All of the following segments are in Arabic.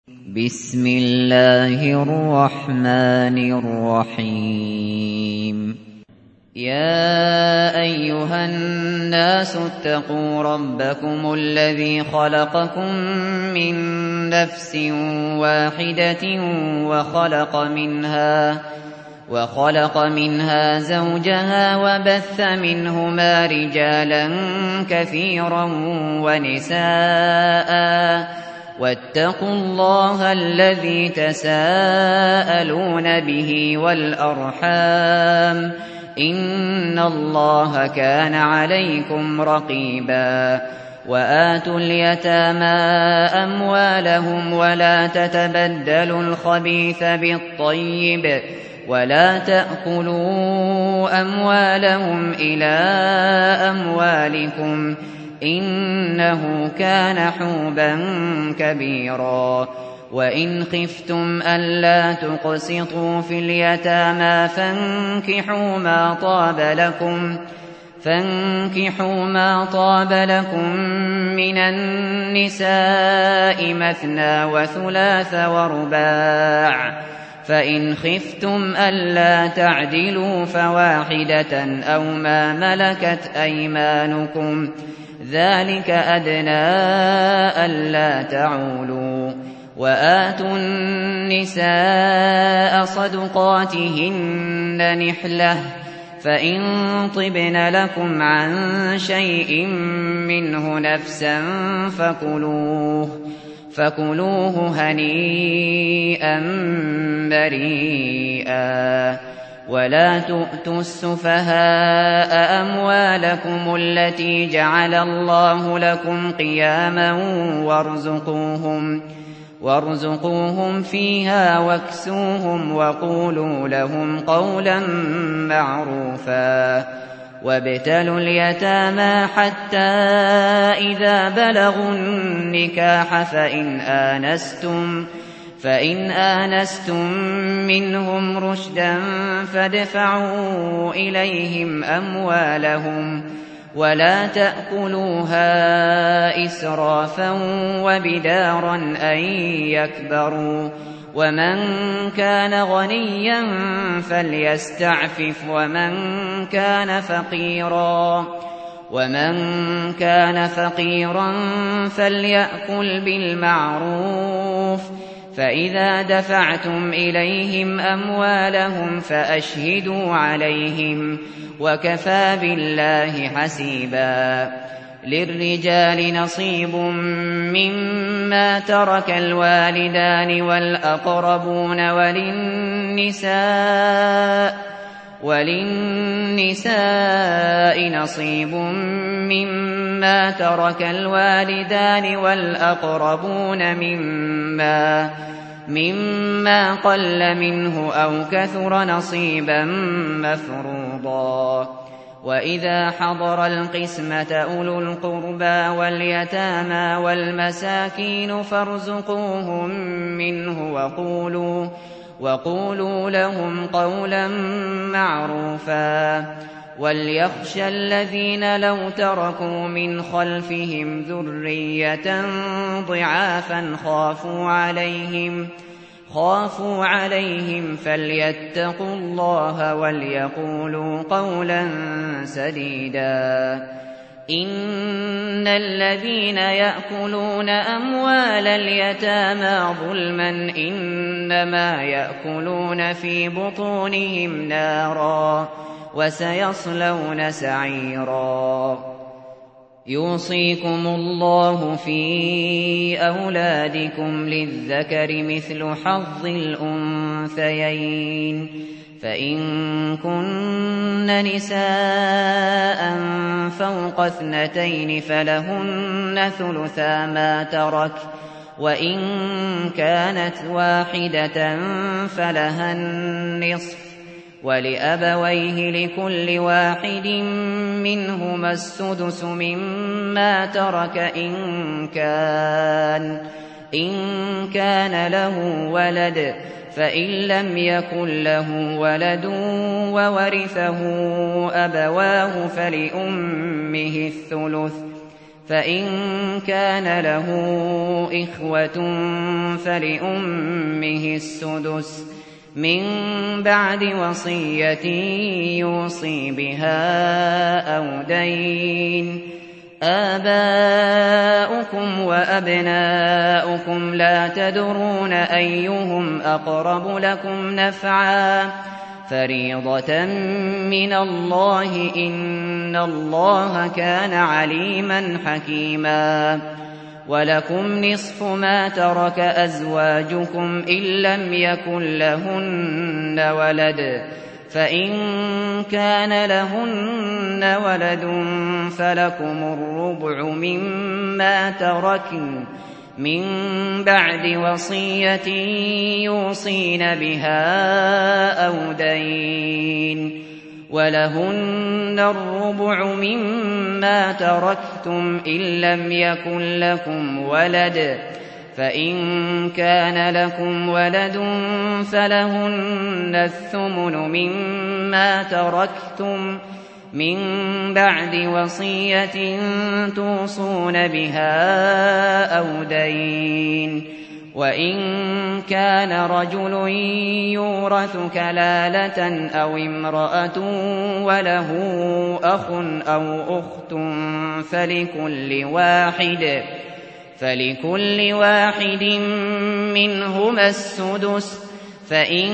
بسم الله الرحمن الرحيم. يا أيها الناس اتقوا ربكم الذي خلقكم من نفس واحدة وخلق منها زوجها وبث منهما رجالا كثيرا ونساء واتقوا الله الذي تساءلون به والأرحام إن الله كان عليكم رقيبا. وآتوا اليتامى أموالهم ولا تتبدلوا الخبيث بالطيب ولا تأكلوا أموالهم إلى أموالكم إنه كان حوبا كبيرا. وإن خفتم ألا تقسطوا في اليتامى فانكحوا ما طاب لكم من النساء مثنى وثلاث ورباع، فإن خفتم ألا تعدلوا فواحدة أو ما ملكت أيمانكم ذلك أدنى ألا تعولوا. وآتوا النساء صدقاتهن نحلة، فإن طبن لكم عن شيء منه نفسا فكلوه هنيئا مريئا. ولا تؤتوا السفهاء أموالكم التي جعل الله لكم قياما وارزقوهم فيها واكسوهم وقولوا لهم قولا معروفا. وابتلوا اليتامى حتى إذا بلغوا النكاح فإن آنستم منهم رشدا فادفعوا إليهم أموالهم ولا تأكلوها إسرافا وبدارا أن يكبروا. ومن كان غنيا فليستعفف ومن كان فقيرا فليأكل بالمعروف. فإذا دفعتم إليهم أموالهم فأشهدوا عليهم وكفى بالله حسيبا. للرجال نصيب مما ترك الوالدان والأقربون وللنساء نصيب مما ترك الوالدان والأقربون مما قل منه أو كثر نصيبا مفروضا. وإذا حضر القسمة أولو القربى واليتامى والمساكين فارزقوهم منه وقولوا لهم قولا معروفا. وليخشى الذين لو تركوا من خلفهم ذرية ضعافا خافوا عليهم فليتقوا الله وليقولوا قولا سديدا. إن الذين يأكلون أموال اليتامى ظلما إنما يأكلون في بطونهم نارا وسيصلون سعيرا. يوصيكم الله في أولادكم للذكر مثل حظ الأنثيين، فإن كن نساء فوق 2 فلهن ثلثا ما ترك، وإن كانت واحدة فلها النصف، ولأبويه لكل واحد منهما السدس مما ترك إن كان له ولد، فإن لم يكن له ولد وورثه أبواه فلأمه الثلث، فإن كان له إخوة فلأمه السدس من بعد وصية يوصي بها أو دين. آباؤكم وأبناؤكم لا تدرون أيهم أقرب لكم نفعا فريضة من الله إن الله كان عليما حكيما. ولكم نصف ما ترك أزواجكم إن لم يكن لهن ولد فإن كان لهن ولد فلكم الربع مما تركن من بعد وصية يوصين بها أو دين. ولهن الربع مما تركتم إن لم يكن لكم ولد فإن كان لكم ولد فلهن الثمن مما تركتم من بعد وصية توصون بها أو دين. وإن كان رجل يورث كلالة أو امرأة وله أخ أو أخت فلكل واحد منهما السدس فإن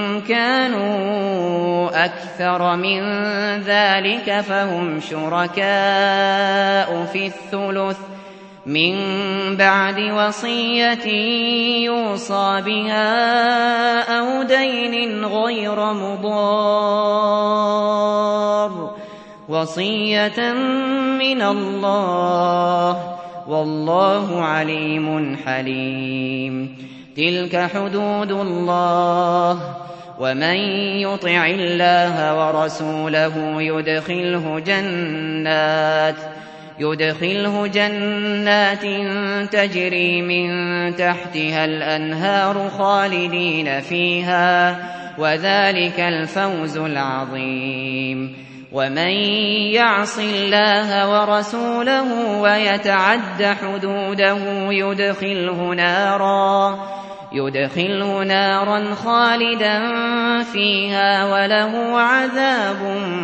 كانوا أكثر من ذلك فهم شركاء في الثلث من بعد وصية يوصى بها أو دين غير مضار وصية من الله والله عليم حليم. تلك حدود الله ومن يطع الله ورسوله يدخله جنات تجري من تحتها الأنهار خالدين فيها وذلك الفوز العظيم. ومن يعص الله ورسوله ويتعد حدوده يدخله نارا خالدا فيها وله عذاب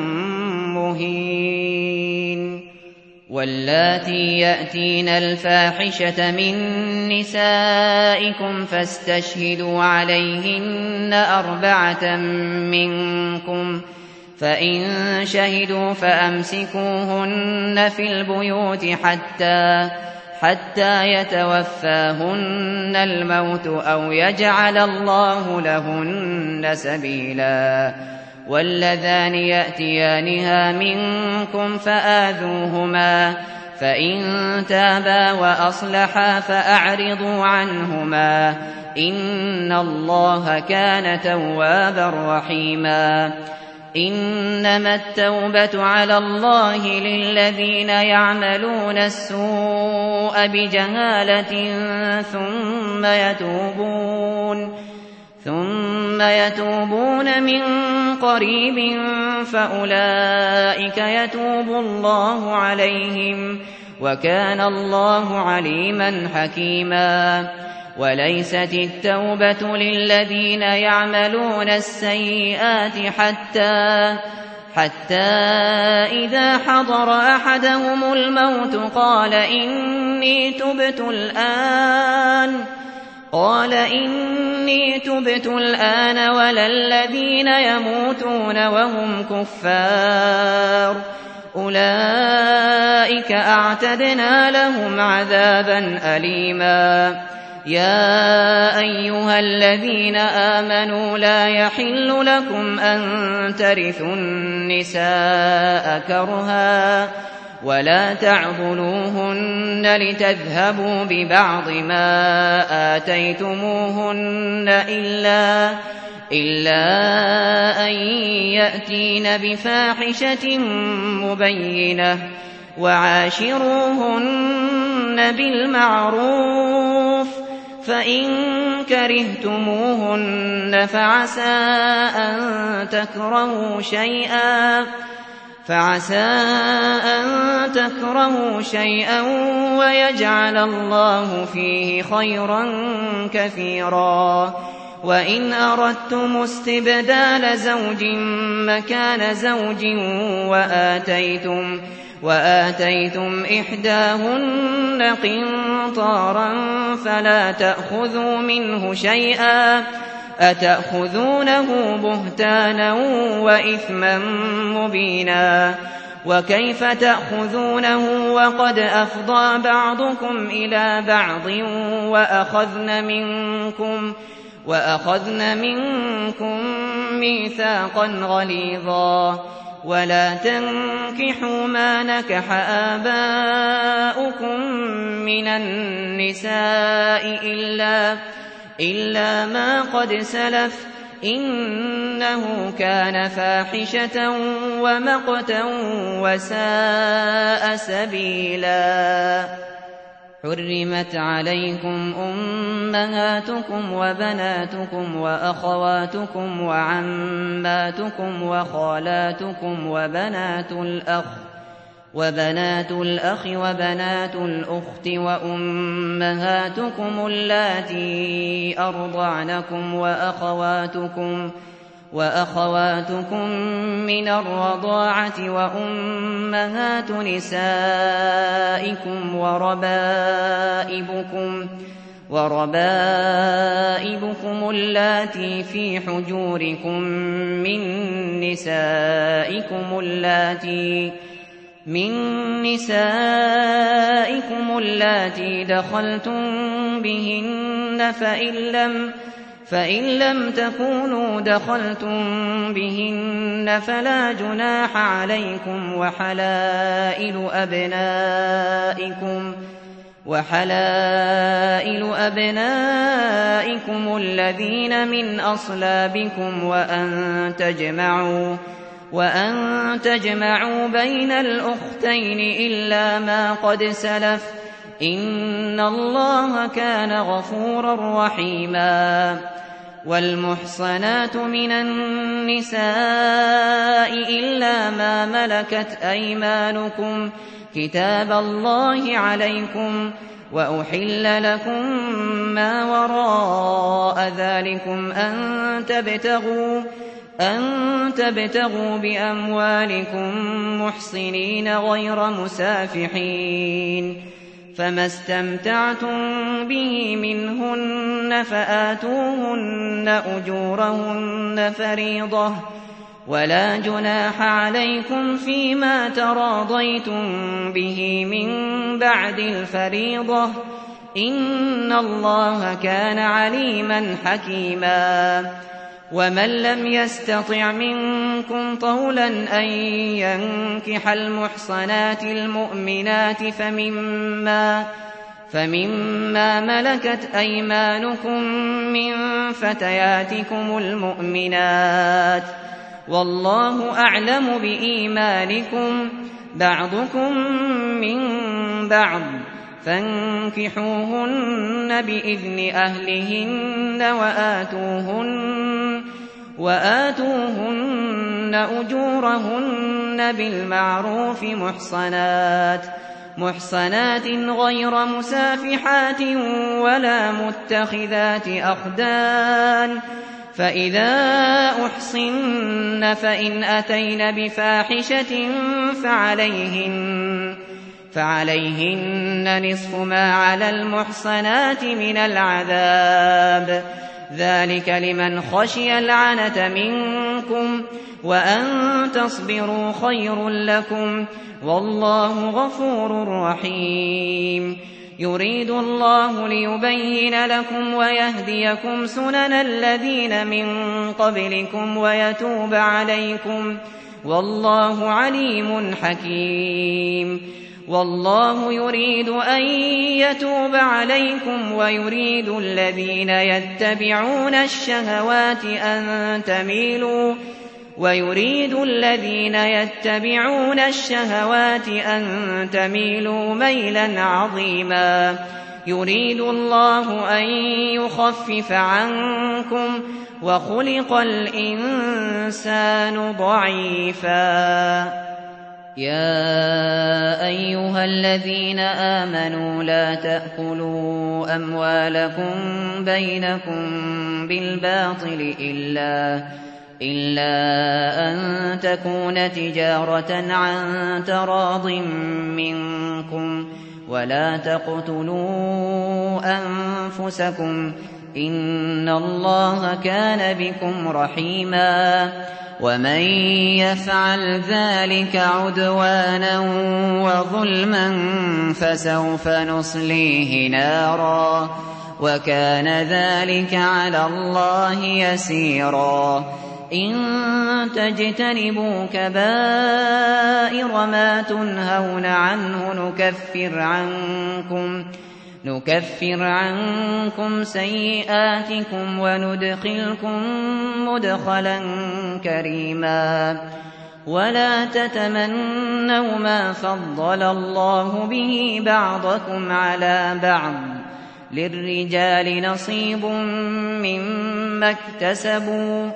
مهين. واللاتي يأتين الفاحشة من نسائكم فاستشهدوا عليهن 4 منكم فإن شهدوا فأمسكوهن في البيوت حتى يتوفاهن الموت أو يجعل الله لهن سبيلا. واللذان يأتيانها منكم فآذوهما فإن تابا وأصلحا فأعرضوا عنهما إن الله كان توابا رحيما. إنما التوبة على الله للذين يعملون السوء بجهالة ثم يتوبون من قريب فأولئك يتوب الله عليهم وكان الله عليما حكيما. وليست التوبة للذين يعملون السيئات حتى إذا حضر أحدهم الموت قال إني تبت الآن ولا الذين يموتون وهم كفار أولئك أعتدنا لهم عذابا أليما. يا أيها الذين آمنوا لا يحل لكم أن ترثوا النساء كرها ولا تعضلوهن لتذهبوا ببعض ما آتيتموهن إلا أن يأتين بفاحشة مبينة وعاشروهن بالمعروف فإن كرهتموهن فعسى أن فعسى أن تكرهوا شيئا ويجعل الله فيه خيرا كثيرا. وإن أردتم استبدال زوج مكان زوج وآتيتم إحداهن قنطارا فلا تأخذوا منه شيئا أتأخذونه بهتانا وإثما مبينا. وكيف تأخذونه وقد أفضى بعضكم إلى بعض وأخذن منكم ميثاقا غليظا. ولا تنكحوا ما نكح آباؤكم من النساء إلا ما قد سلف إنه كان فاحشة ومقتا وساء سبيلا. حرمت عليكم أمهاتكم وبناتكم وأخواتكم وعماتكم وخالاتكم وبنات الأخ وبنات الأخت وأمهاتكم اللاتي أرضعنكم وأخواتكم من الرضاعة وأمهات نسائكم وربائبكم اللاتي في حجوركم من نسائكم اللاتي دخلتم بهن فإن لم تكونوا دخلتم بهن فلا جناح عليكم وحلائل أبنائكم الذين من أصلابكم وأن تجمعوا بين الأختين إلا ما قد سلف إن الله كان غفورا رحيما. والمحصنات من النساء إلا ما ملكت أيمانكم كتاب الله عليكم وأحل لكم ما وراء ذلكم أن تبتغوا بأموالكم محصنين غير مسافحين. فما استمتعتم به منهن فآتوهن أجورهن فريضة ولا جناح عليكم فيما تراضيتم به من بعد الفريضة إن الله كان عليما حكيما. ومن لم يستطع منكم طولا أن ينكح المحصنات المؤمنات فمما ملكت أيمانكم من فتياتكم المؤمنات والله أعلم بإيمانكم بعضكم من بعض فانكحوهن بإذن أهلهن وآتوهن أجورهن بالمعروف محصنات غير مسافحات ولا متخذات أخدان. فإذا أحصن فإن أتين بفاحشة فعليهن نصف ما على المحصنات من العذاب ذلك لمن خشي العنة منكم وأن تصبروا خير لكم والله غفور رحيم. يريد الله ليبين لكم ويهديكم سنن الذين من قبلكم ويتوب عليكم والله عليم حكيم. والله يريد أن يتوب عليكم ويريد الذين يتبعون الشهوات أن تميلوا ميلا عظيما. يريد الله أن يخفف عنكم وخلق الإنسان ضعيفا. يا أيها الذين آمنوا لا تأكلوا أموالكم بينكم بالباطل إلا أن تكون تجارة عن تراض منكم ولا تقتلوا أنفسكم إن الله كان بكم رحيما ومن يفعل ذلك عدوانا وظلما فسوف نصليه نارا وكان ذلك على الله يسيرا إن تجتنبوا كبائر ما تنهون عنه نكفر عنكم سيئاتكم وندخلكم مدخلا كريما ولا تتمنوا ما فضل الله به بعضكم على بعض للرجال نصيب مما اكتسبوا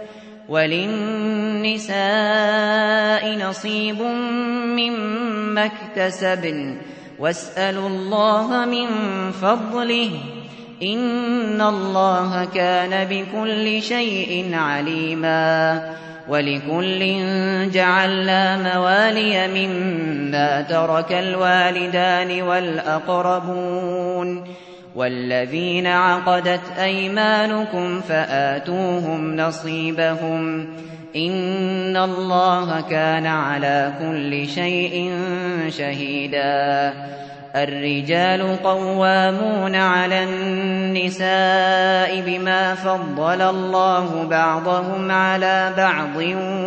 وللنساء نصيب مما اكتسبن واسألوا الله من فضله إن الله كان بكل شيء عليما ولكل جعلنا موالي مما ترك الوالدان والأقربون والذين عقدت أيمانكم فآتوهم نصيبهم إن الله كان على كل شيء شهيدا الرجال قوامون على النساء بما فضل الله بعضهم على بعض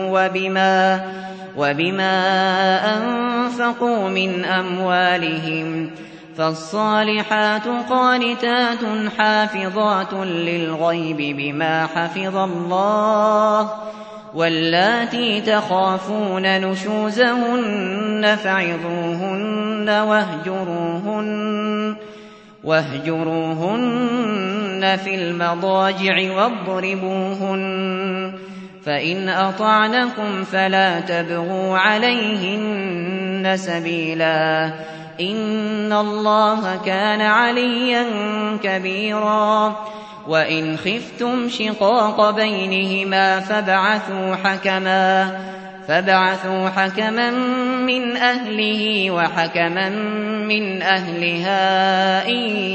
وبما أنفقوا من أموالهم فالصالحات قانتات حافظات للغيب بما حفظ الله واللاتي تخافون نشوزهن فعظوهن واهجروهن في المضاجع واضربوهن فإن أطعنكم فلا تبغوا عليهن سبيلا إن الله كان عليا كبيرا وإن خفتم شقاق بينهما فابعثوا حكما من أهله وحكما من أهلها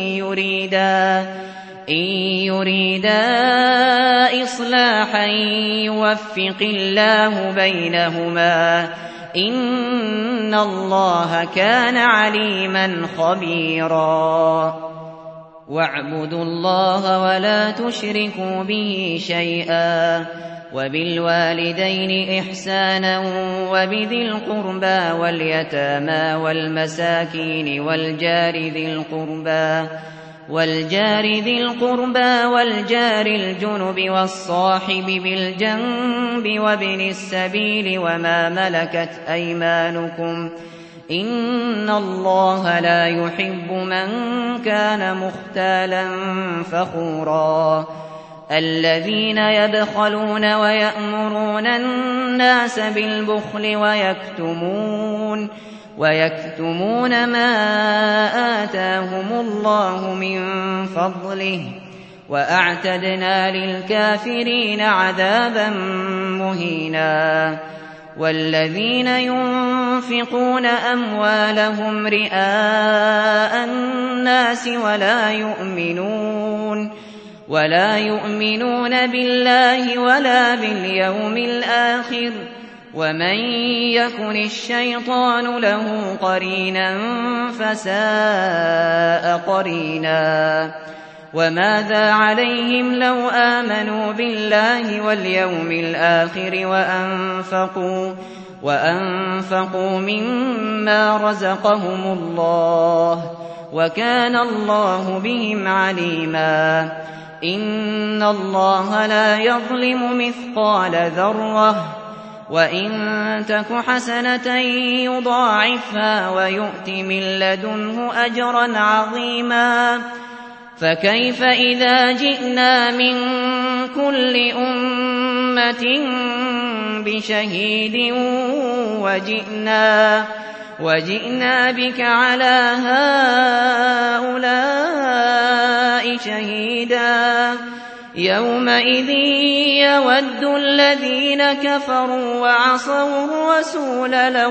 إن يريدا إصلاحا يوفق الله بينهما إن الله كان عليما خبيرا واعبدوا الله ولا تشركوا به شيئا وبالوالدين إحسانا وبذي القربى واليتامى والمساكين والجار ذي القربى والجار الجنب والصاحب بالجنب وابن السبيل وما ملكت أيمانكم إن الله لا يحب من كان مختالا فخورا الذين يبخلون ويأمرون الناس بالبخل ويكتمون ما آتاهم الله من فضله وأعتدنا للكافرين عذابا مهينا والذين ينفقون أموالهم رئاء الناس ولا يؤمنون بالله ولا باليوم الآخر ومن يكن الشيطان له قرينا فساء قرينا وماذا عليهم لو آمنوا بالله واليوم الآخر وأنفقوا مما رزقهم الله وكان الله بهم عليما إن الله لا يظلم مثقال ذرة وإن تك حسنة يضاعفها ويؤت من لدنه أجرا عظيما فكيف إذا جئنا من كل أمة أمة بشهيد وجئنا بك على هؤلاء شهيدا يومئذ يود الذين كفروا وعصوا الرسول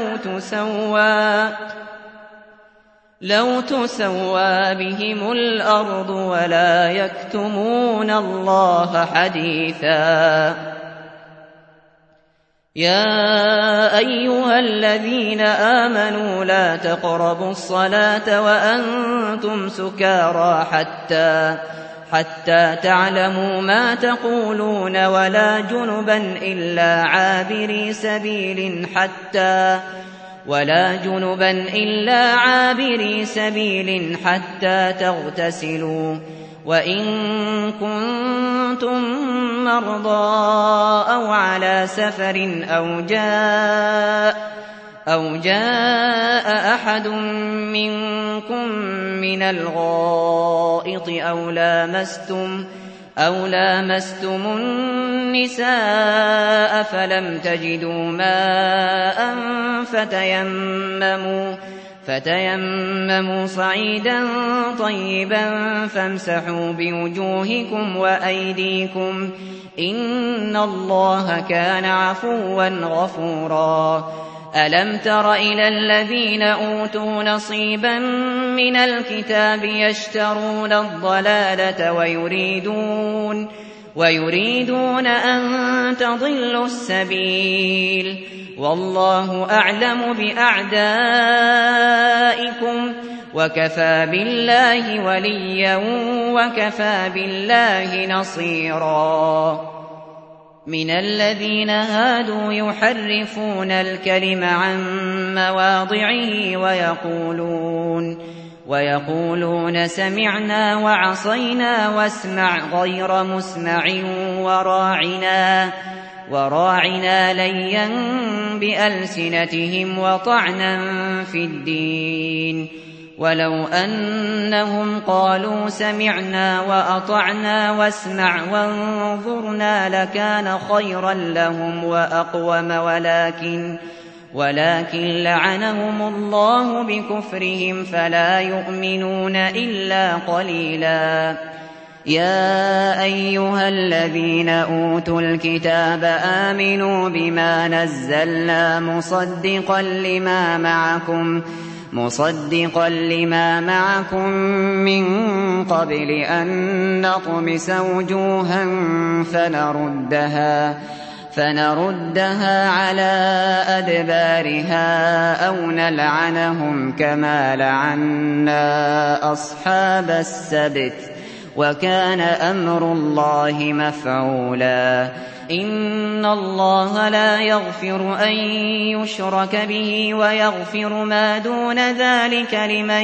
لو تسوى بهم الأرض ولا يكتمون الله حديثا. يا أيها الذين آمنوا لا تقربوا الصلاة وأنتم سكارى حتى تعلموا ما تقولون ولا جنبا إلا عابري سبيل حتى تغتسلوا، وإن كنتم مرضى أو على سفر أو جاء أحد منكم من الغائط أو لامستم النساء فلم تجدوا ماء فتيمموا صعيدا طيبا فامسحوا بوجوهكم وأيديكم إن الله كان عفوا غفورا. ألم تر إلى الذين أوتوا نصيبا من الكتاب يشترون الضلالة ويريدون أن تضلوا السبيل، والله أعلم بأعدائكم وكفى بالله وليا وكفى بالله نصيرا. من الذين هادوا يحرفون الكلم عن مواضعه ويقولون سمعنا وعصينا واسمع غير مسمع وراعنا ليا بألسنتهم وطعنا في الدين، ولو أنهم قالوا سمعنا وأطعنا واسمع وانظرنا لكان خيرا لهم وأقوم ولكن لعنهم الله بكفرهم فلا يؤمنون إلا قليلا. يا أيها الذين أوتوا الكتاب آمنوا بما نزلنا مصدقا لما معكم من قبل أن نطمس وجوها فنردها على أدبارها أو نلعنهم كما لعنا أصحاب السبت وكان أمر الله مفعولا. إن الله لا يغفر أن يشرك به ويغفر ما دون ذلك لمن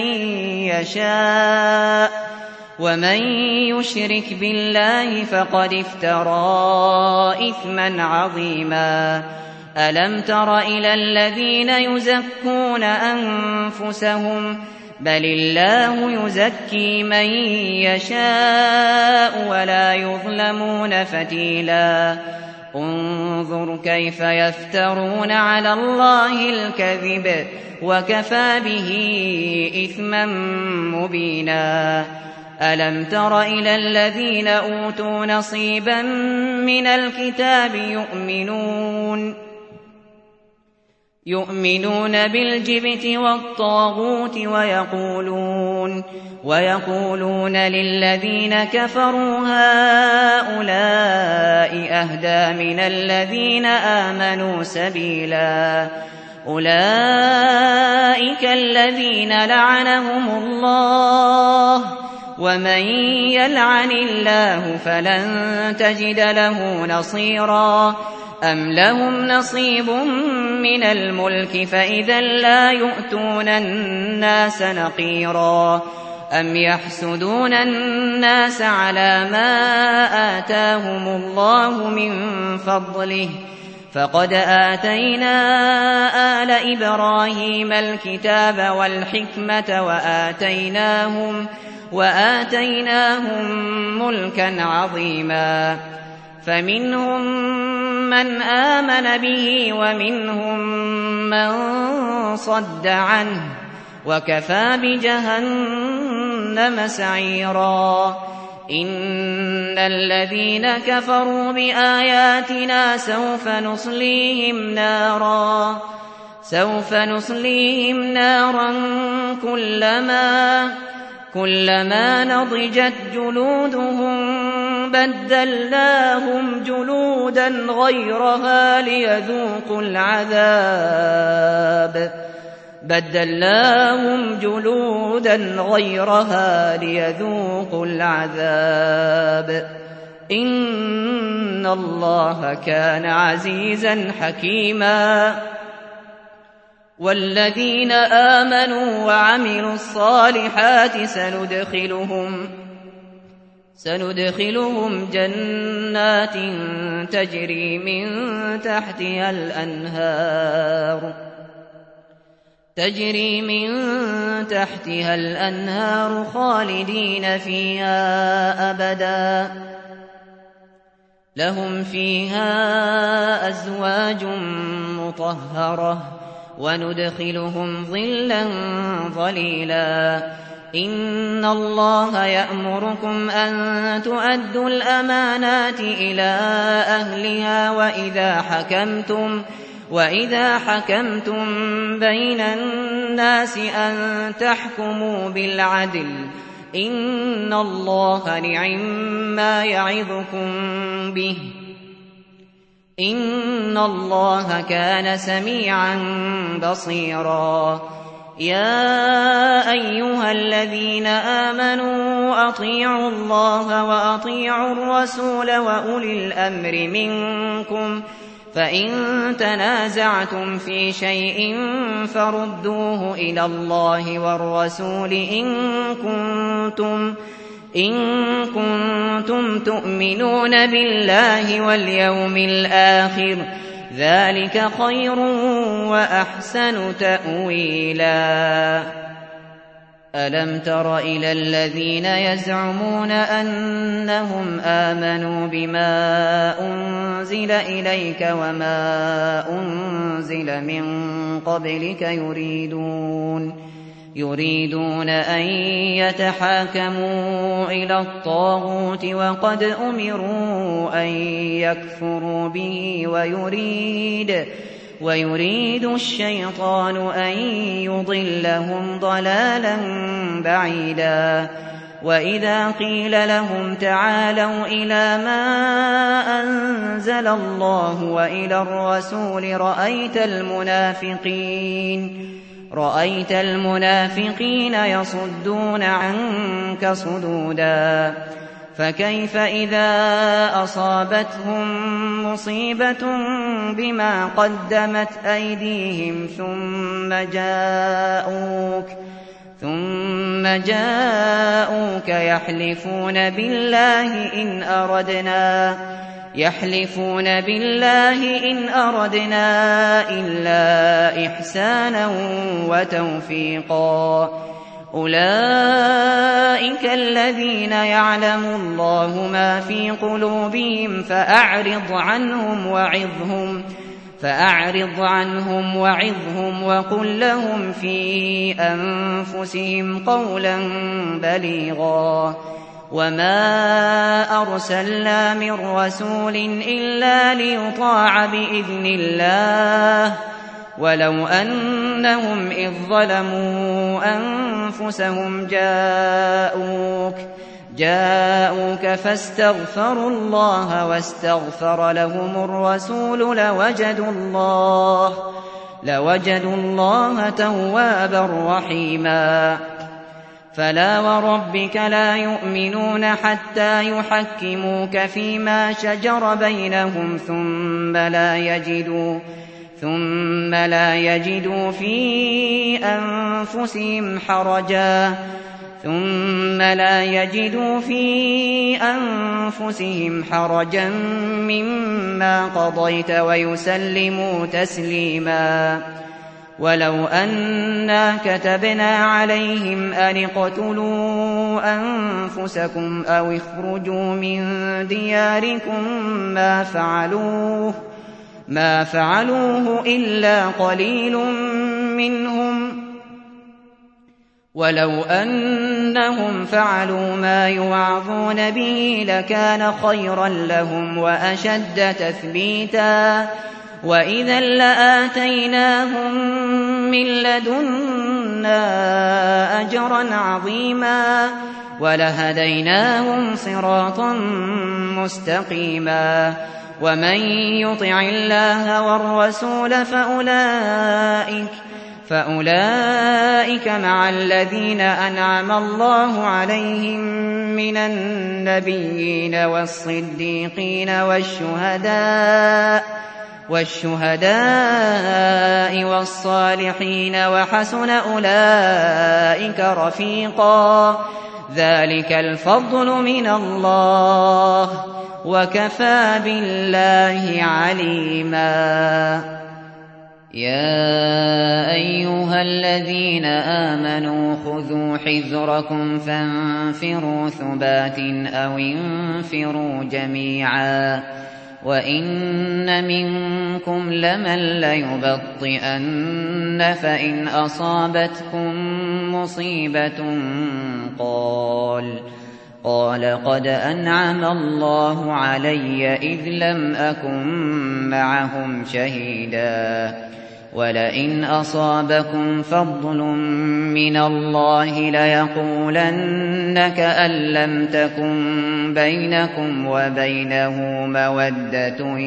يشاء، ومن يشرك بالله فقد افترى إثما عظيما. ألم تر إلى الذين يزكون أنفسهم بل الله يزكي من يشاء ولا يظلمون فتيلا. انظر كيف يفترون على الله الكذب وكفى به إثما مبينا. ألم تر إلى الذين أوتوا نصيبا من الكتاب يؤمنون بالجبت والطاغوت ويقولون للذين كفروا هؤلاء أهدى من الذين آمنوا سبيلا. أولئك الذين لعنهم الله، ومن يلعن الله فلن تجد له نصيرا. أم لهم نصيب من الملك فإذا لا يؤتون الناس نقيرا. أم يحسدون الناس على ما آتاهم الله من فضله فقد آتينا آل إبراهيم الكتاب والحكمة وآتيناهم ملكا عظيما. فمنهم من آمن به ومنهم من صد عنه وكفى بجهنم سعيرا إن الذين كفروا بآياتنا سوف نصليهم نارا كلما نضجت جلودهم بدلناهم جلودا غيرها ليذوقوا العذاب إن الله كان عزيزا حكيما والذين آمنوا وعملوا الصالحات سندخلهم جنات تجري من تحتها الأنهار خالدين فيها أبدا لهم فيها أزواج مطهرة وندخلهم ظلا ظليلا إن الله يأمركم أن تؤدوا الأمانات إلى أهلها وإذا حكمتم بين الناس أن تحكموا بالعدل إن الله نعم يعظكم به إن الله كان سميعا بصيرا يا أيها الذين آمنوا أطيعوا الله وأطيعوا الرسول وأولي الأمر منكم فإن تنازعتم في شيء فردوه إلى الله والرسول إن كنتم تؤمنون بالله واليوم الآخر ذلك خير وأحسن تأويلا ألم تر إلى الذين يزعمون أنهم آمنوا بما أنزل إليك وما أنزل من قبلك يريدون أن يتحاكموا إلى الطاغوت وقد أمروا أن يكفروا به ويريد الشيطان أن يضلهم ضلالا بعيدا وإذا قيل لهم تعالوا إلى ما أنزل الله وإلى الرسول رأيت المنافقين يصدون عنك صدودا فكيف إذا أصابتهم مصيبة بما قدمت أيديهم ثم جاءوك يحلفون بالله إن أردنا إلا إحسانا وتوفيقا أولئك الذين يعلم الله ما في قلوبهم فأعرض عنهم وعظهم وقل لهم في أنفسهم قولا بليغا وما أرسلنا من رسول إلا ليطاع بإذن الله ولو أنهم إذ ظلموا أنفسهم جاءوك فاستغفروا الله واستغفر لهم الرسول لوجدوا الله توابا رحيما فلا وربك لا يؤمنون حتى يحكموك فيما شجر بينهم ثم لا يجدوا في أنفسهم حرجا مما قضيت ويسلموا تسليما ولو أنا كتبنا عليهم أن اقتلوا أنفسكم أو اخرجوا من دياركم ما فعلوه إلا قليل منهم ولو أنهم فعلوا ما يوعظون به لكان خيرا لهم وأشد تثبيتا وإذا لآتيناهم من لدنا أجرا عظيما ولهديناهم صراطا مستقيما ومن يطع الله والرسول فأولئك مع الذين أنعم الله عليهم من النبيين والصديقين والشهداء والصالحين وحسن أولئك رفيقا ذلك الفضل من الله وكفى بالله عليما يا أيها الذين آمنوا خذوا حذركم فانفروا ثبات أو انفروا جميعا وإن منكم لمن ليبطئن فإن أصابتكم مصيبة قال قد أنعم الله علي إذ لم أكن معهم شهيدا ولئن أصابكم فضل من الله ليقولن كأن لم تكن بينكم وبينه مودة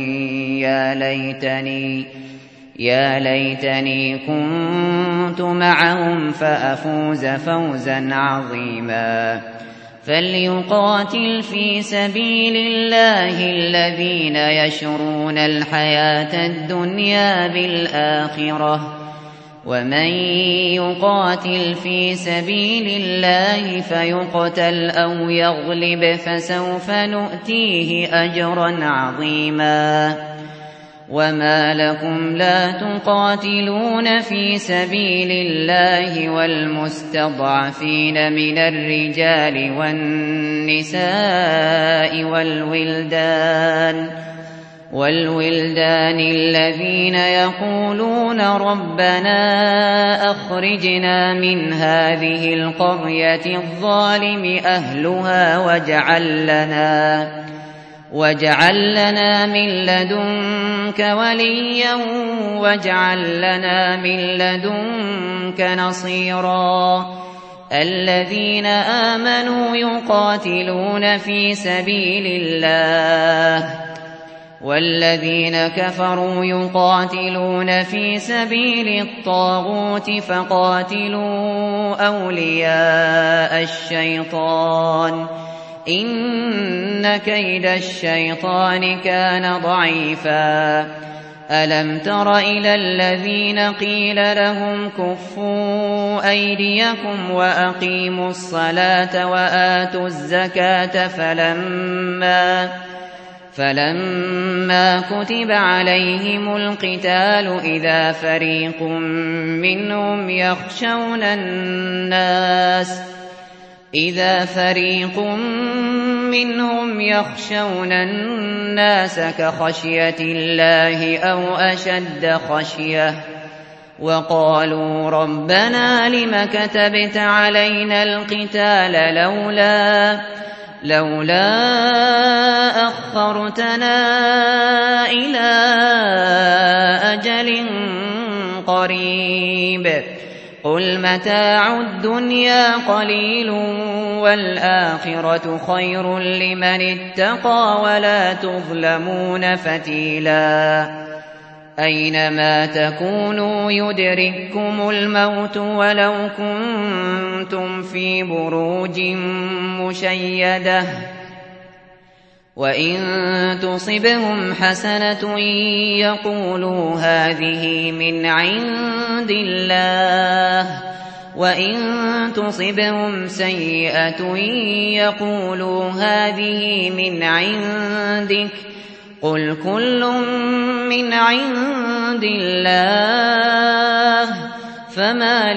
يا ليتني كنت معهم فأفوز فوزا عظيما فليقاتل في سبيل الله الذين يشرون الحياة الدنيا بالآخرة ومن يقاتل في سبيل الله فيقتل أو يغلب فسوف نؤتيه أجرا عظيما وما لكم لا تقاتلون في سبيل الله والمستضعفين من الرجال والنساء والولدان الذين يقولون ربنا أخرجنا من هذه القرية الظالم أهلها واجعل لنا من لدنك وليا واجعل لنا من لدنك نصيرا الذين آمنوا يقاتلون في سبيل الله والذين كفروا يقاتلون في سبيل الطاغوت فقاتلوا أولياء الشيطان إن كيد الشيطان كان ضعيفا ألم تر إلى الذين قيل لهم كفوا أيديكم وأقيموا الصلاة وآتوا الزكاة فلما كتب عليهم القتال إذا فريق منهم يخشون الناس كخشية الله أو أشد خشية وقالوا ربنا لم كتبت علينا القتال لولا أخرتنا إلى أجل قريب قل متاع الدنيا قليل والآخرة خير لمن اتقى ولا تظلمون فتيلا أينما تكونوا يدرككم الموت ولو كنتم في بروج مشيدة وإن تصبهم حسنة يقولوا هذه من عند الله وإن تصبهم سيئة يقولوا هذه من عندك قل كل من عند الله فما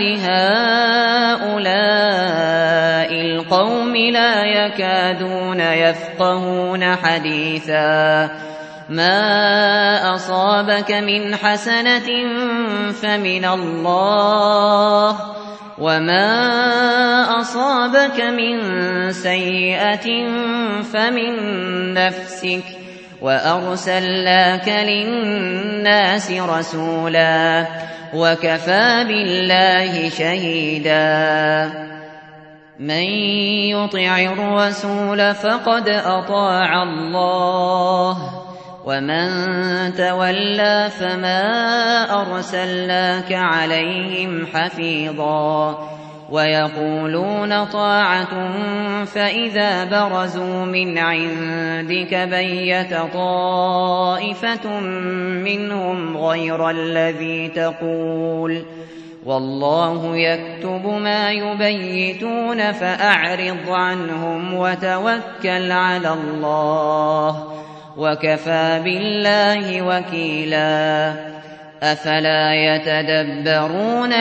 لهؤلاء القوم لا يكادون يفقهون حديثا ما أصابك من حسنة فمن الله وما أصابك من سيئة فمن نفسك وأرسلناك للناس رسولا وكفى بالله شهيدا من يطع الرسول فقد أطاع الله ومن تولى فما أرسلناك عليهم حفيظا ويقولون طاعة فإذا برزوا من عندك بيت طائفة منهم غير الذي تقول والله يكتب ما يبيتون فأعرض عنهم وتوكل على الله وكفى بالله وكيلا أفلا يتدبرون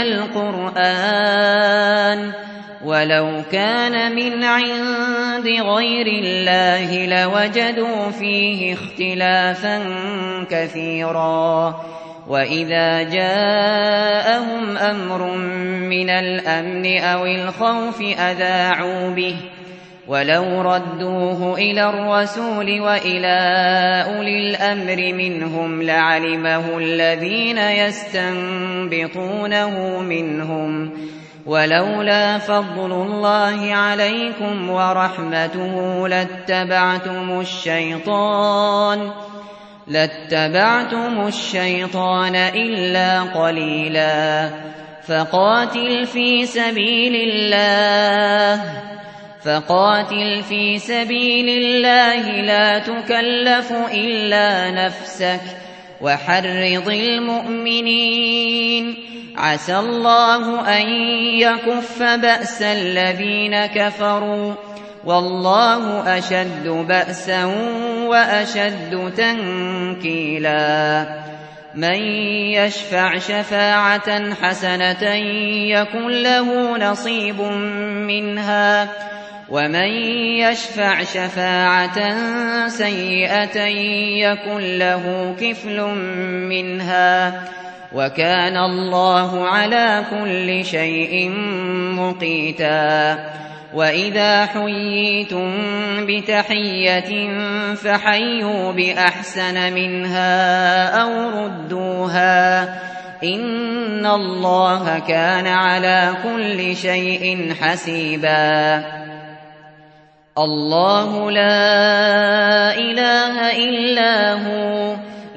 القرآن ولو كان من عند غير الله لوجدوا فيه اختلافا كثيرا وإذا جاءهم أمر من الأمن أو الخوف أذاعوا به ولو ردوه إلى الرسول وإلى أولي الأمر منهم لعلمه الذين يستنبطونه منهم ولولا فضل الله عليكم ورحمته لاتبعتم الشيطان إلا قليلا فقاتل في سبيل الله لا تكلف إلا نفسك وحرض المؤمنين عسى الله أن يكف بأس الذين كفروا والله أشد بأسا وأشد تنكيلا من يشفع شفاعة حسنة يكن له نصيب منها ومن يشفع شفاعة سيئة يكن له كفل منها وكان الله على كل شيء مقيتا وإذا حييتم بتحية فحيوا بأحسن منها أو ردوها إن الله كان على كل شيء حسيبا الله لا إله إلا هو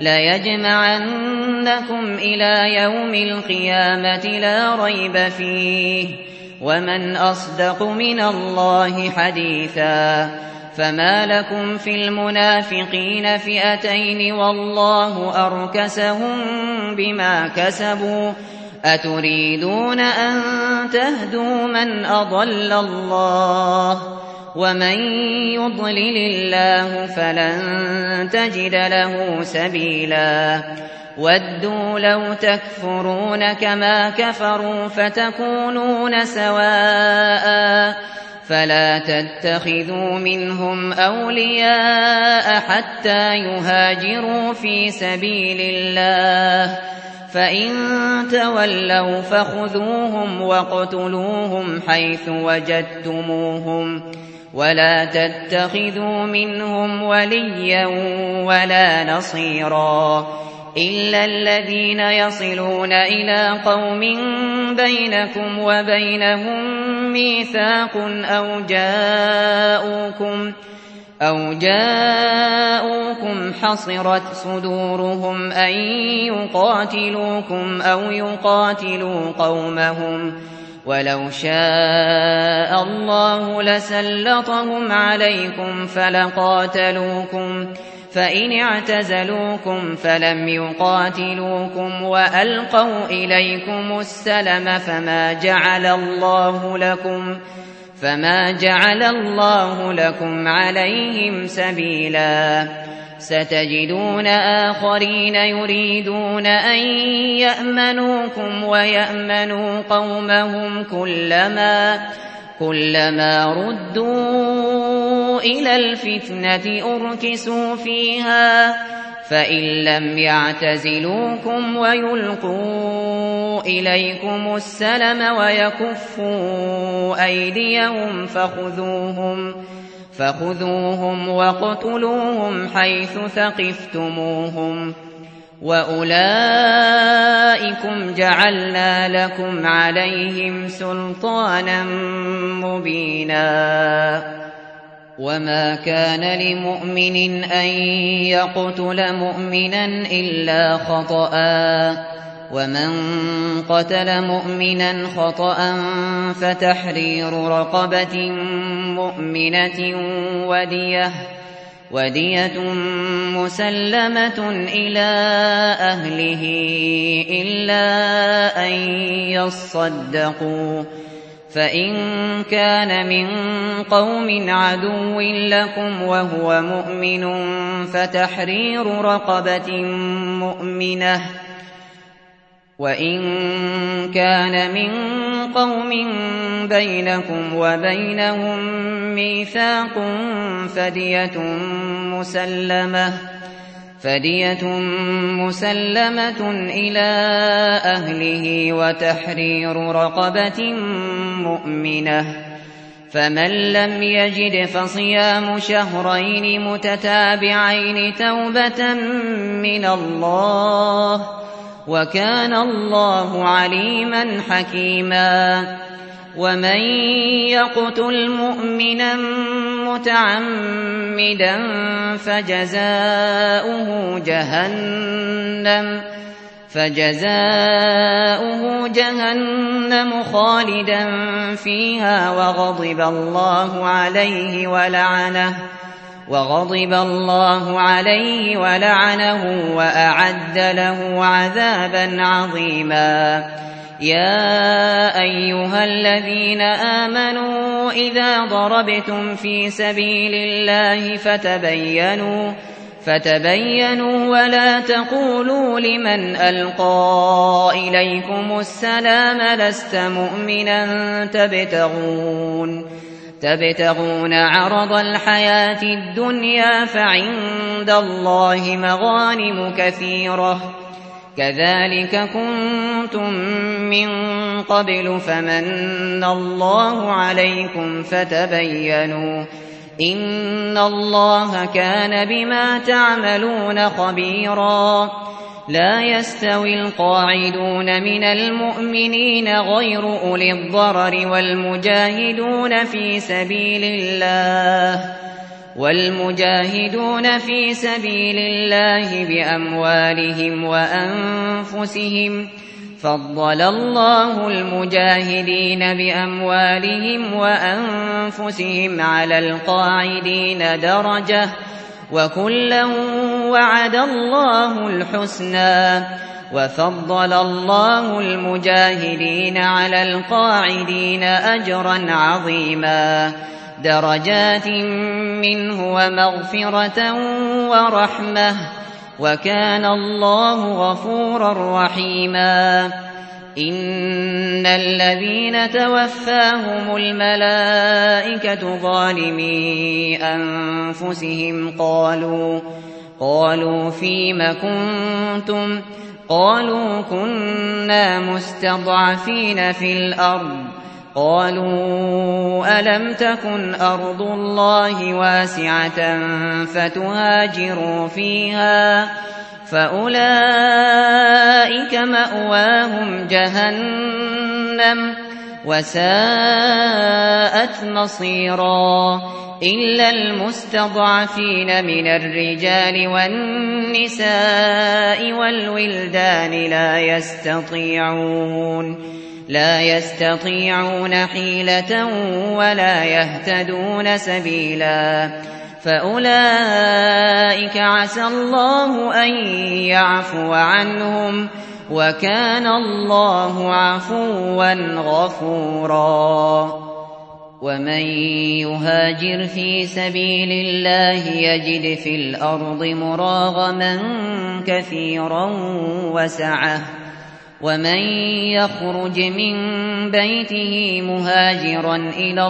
ليجمعنكم إلى يوم القيامة لا ريب فيه ومن أصدق من الله حديثا فما لكم في المنافقين فئتين والله أركسهم بما كسبوا أتريدون أن تهدوا من أضل الله ومن يضلل الله فلن تجد له سبيلا ودوا لو تكفرون كما كفروا فتكونون سواء فلا تتخذوا منهم أولياء حتى يهاجروا في سبيل الله فإن تولوا فخذوهم واقتلوهم حيث وجدتموهم ولا تتخذوا منهم وليا ولا نصيرا إلا الذين يصلون إلى قوم بينكم وبينهم ميثاق أو جاءوكم حصرت صدورهم أن يقاتلوكم أو يقاتلوا قومهم ولو شاء الله لسلطهم عليكم فلقاتلوكم فإن اعتزلوكم فلم يقاتلوكم وألقوا إليكم السلم فما جعل الله لكم عليهم سبيلا ستجدون آخرين يريدون أن يأمنوكم ويأمنوا قومهم كلما ردوا إلى الفتنة أركسوا فيها فإن لم يعتزلوكم ويلقوا إليكم السلم ويكفوا أيديهم فخذوهم واقتلوهم حيث ثقفتموهم وأولئكم جعلنا لكم عليهم سلطانا مبينا وما كان لمؤمن أن يقتل مؤمنا إلا خطأ ومن قتل مؤمنا خطأ فتحرير رقبة مؤمنة ودية مسلمة إلى أهله إلا أن يصدقوا فإن كان من قوم عدو لكم وهو مؤمن فتحرير رقبة مؤمنة وإن كان من قوم بينكم وبينهم ميثاق فدية مسلمة إلى أهله وتحرير رقبة مؤمنة فمن لم يجد فصيام شهرين متتابعين توبة من الله وكان الله عليما حكيما ومن يقتل مؤمنا متعمدا فجزاؤه جهنم خالدا فيها وغضب الله عليه ولعنه وأعد له عذابا عظيما يا أيها الذين آمنوا إذا ضربتم في سبيل الله فتبينوا ولا تقولوا لمن ألقى إليكم السلام لست مؤمنا تبتغون عرض الحياة الدنيا فعند الله مغانم كثيرة كذلك كنتم من قبل فمن الله عليكم فتبينوا إن الله كان بما تعملون خبيرا لا يستوي القاعدون من المؤمنين غير أولي الضرر والمجاهدون في سبيل الله بأموالهم وأنفسهم فضل الله المجاهدين بأموالهم وأنفسهم على القاعدين درجة وكلا وعد الله الحسنى وفضل الله المجاهدين على القاعدين أجرا عظيما درجات منه ومغفرة ورحمة وكان الله غفورا رحيما إن الذين توفاهم الملائكة ظالمي أنفسهم قالوا فيم كنتم قالوا كنا مستضعفين في الأرض قالوا ألم تكن أرض الله واسعة فتهاجروا فيها فأولئك مأواهم جهنم وساءت مصيرا إلا المستضعفين من الرجال والنساء والولدان لا يستطيعون حيلة ولا يهتدون سبيلا فأولئك عسى الله أن يعفو عنهم وكان الله عفوا غفورا ومن يهاجر في سبيل الله يجد في الأرض مراغما كثيرا وسعة ومن يخرج من بيته مهاجرا إلى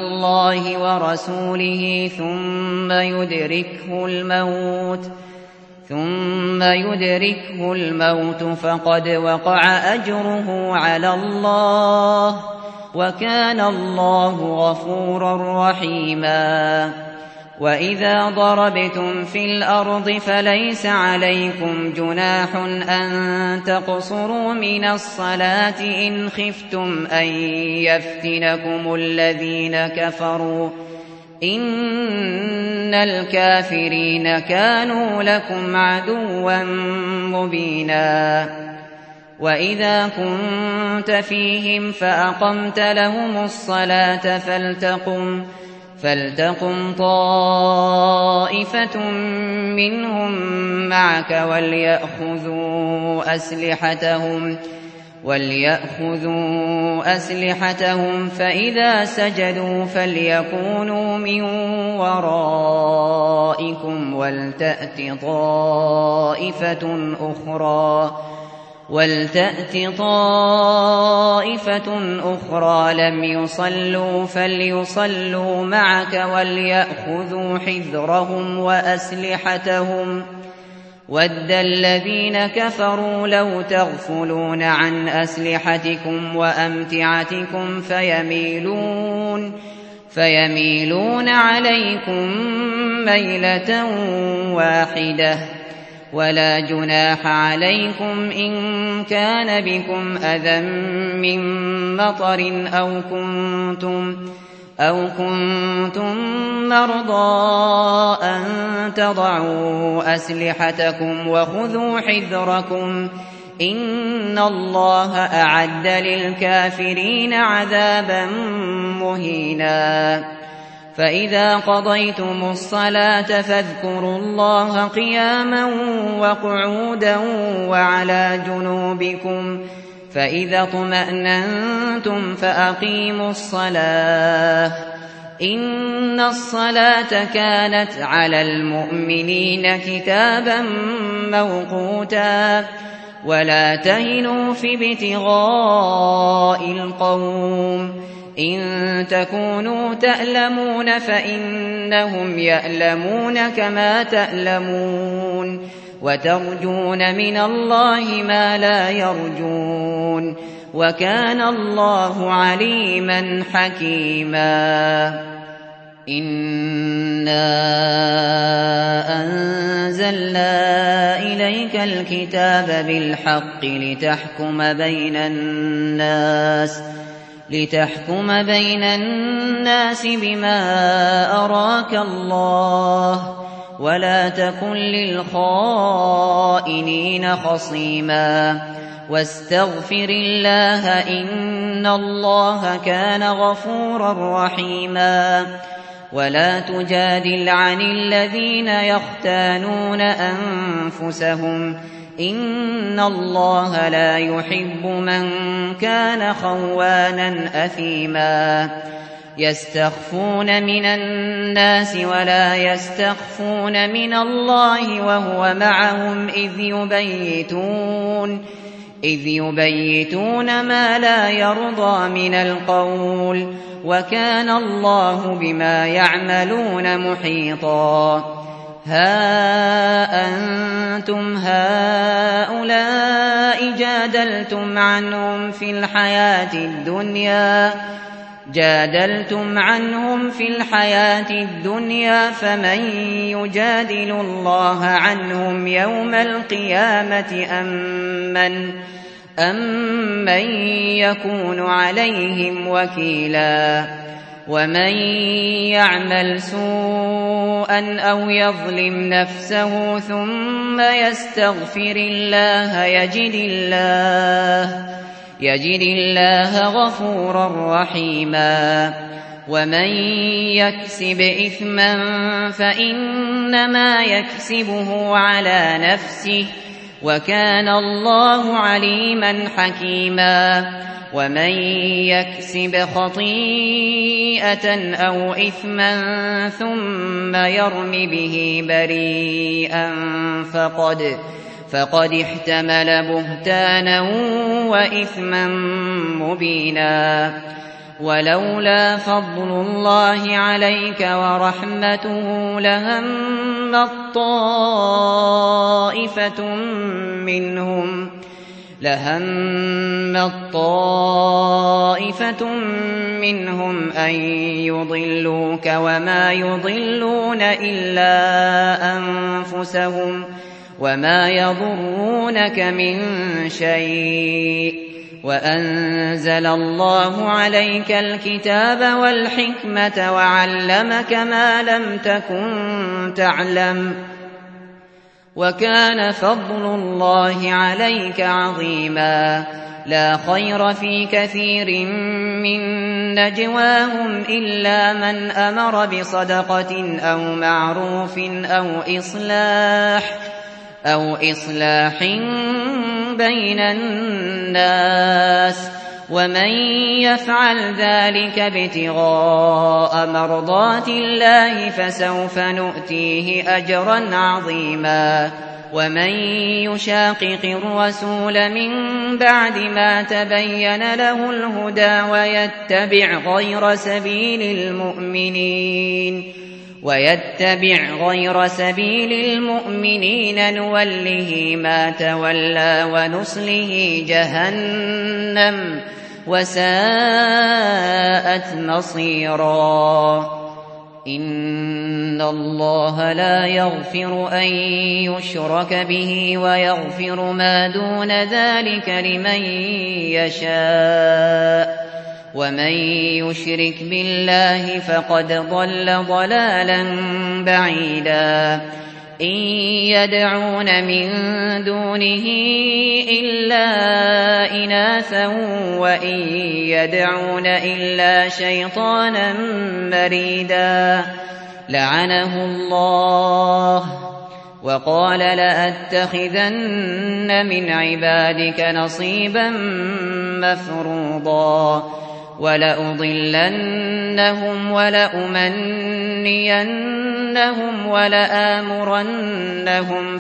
ثم يدركه الموت فقد وقع أجره على الله، وكان الله غفورا رحيما. وإذا ضربتم في الأرض فليس عليكم جناح أن تقصروا من الصلاة إن خفتم أن يفتنكم الذين كفروا، إن الكافرين كانوا لكم عدوا مبينا. وإذا كنت فيهم فأقمت لهم الصلاة فلتقم طائفة منهم معك وليأخذوا أسلحتهم فإذا سجدوا فليكونوا من ورائكم ولتأت طائفة أخرى لم يصلوا فليصلوا معك وليأخذوا حذرهم وأسلحتهم. وَدَّ الذين كفروا لو تغفلون عن أسلحتكم وأمتعتكم فيميلون عليكم ميلة واحدة. ولا جناح عليكم إن كان بكم أذى من مطر أو كنتم مرضى أن تضعوا أسلحتكم وخذوا حذركم، إن الله أعد للكافرين عذابا مهينا. فإذا قضيتم الصلاة فاذكروا الله قياما وقعودا وعلى جنوبكم، فإذا اطمأننتم فأقيموا الصلاة، إن الصلاة كانت على المؤمنين كتابا موقوتا. ولا تهنوا في ابتغاء القوم، إن تكونوا تألمون فإنهم يألمون كما تألمون، وترجون من الله ما لا يرجون، وكان الله عليما حكيما. إنا أنزلنا إليك الكتاب بالحق لتحكم بين الناس بما أراك الله، ولا تكن للخائنين خصيما، واستغفر الله إن الله كان غفورا رحيما. ولا تجادل عن الذين يختانون أنفسهم، إن الله لا يحب من كان خوانا أثيما. يستخفون من الناس ولا يستخفون من الله وهو معهم إذ يبيتون ما لا يرضى من القول، وكان الله بما يعملون محيطا. ها أنتم هؤلاء جادلتم عنهم في الحياة الدنيا فمن يجادل الله عنهم يوم القيامة أم من يكون عليهم وكيلا. ومن يعمل سوءا أو يظلم نفسه ثم يستغفر الله يجد الله غفورا رحيما. ومن يكسب إثما فإنما يكسبه على نفسه، وكان الله عليما حكيما. ومن يكسب خطيئة أو إثما ثم يرم به بريئا فقد احتمل بهتانا وإثما مبينا. ولولا فضل الله عليك ورحمته لهم طائفة منهم أن يضلوك وما يضلون إلا أنفسهم وما يضرونك من شيء وأنزل الله عليك الكتاب والحكمة وعلمك ما لم تكن تعلم وكان فضل الله عليك عظيما لا خير في كثير من نجواهم إلا من أمر بصدقة أو معروف أو إصلاح بين الناس ومن يفعل ذلك ابتغاء مرضات الله فسوف نؤتيه أجرا عظيما ومن يشاقق الرسول من بعد ما تبين له الهدى ويتبع غير سبيل المؤمنين نوله ما تولى ونصله جهنم وساءت مصيرا إن الله لا يغفر أن يشرك به ويغفر ما دون ذلك لمن يشاء ومن يشرك بالله فقد ضل ضلالا بعيدا إن يدعون من دونه إلا إناثا وإن يدعون إلا شيطانا مريدا لعنه الله وقال لأتخذن من عبادك نصيبا مفروضا ولأضلنهم ولأمنينهم ولآمرنهم